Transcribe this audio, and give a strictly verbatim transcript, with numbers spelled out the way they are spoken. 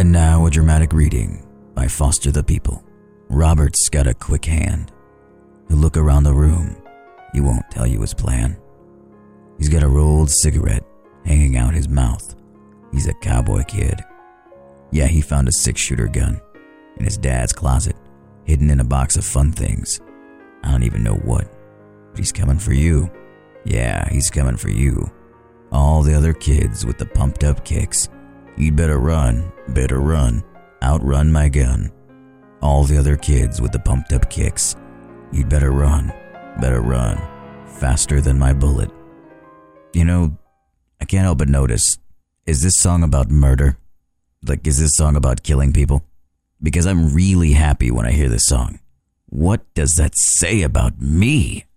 And now a dramatic reading by Foster the People. Robert's got a quick hand. He'll look around the room. He won't tell you his plan. He's got a rolled cigarette hanging out his mouth. He's a cowboy kid. Yeah, he found a six-shooter gun in his dad's closet, hidden in a box of fun things. I don't even know what, but he's coming for you. Yeah, he's coming for you. All the other kids with the pumped-up kicks. You'd better run, better run, outrun my gun. All the other kids with the pumped-up kicks. You'd better run, better run, faster than my bullet. You know, I can't help but notice, is this song about murder? Like, is this song about killing people? Because I'm really happy when I hear this song. What does that say about me?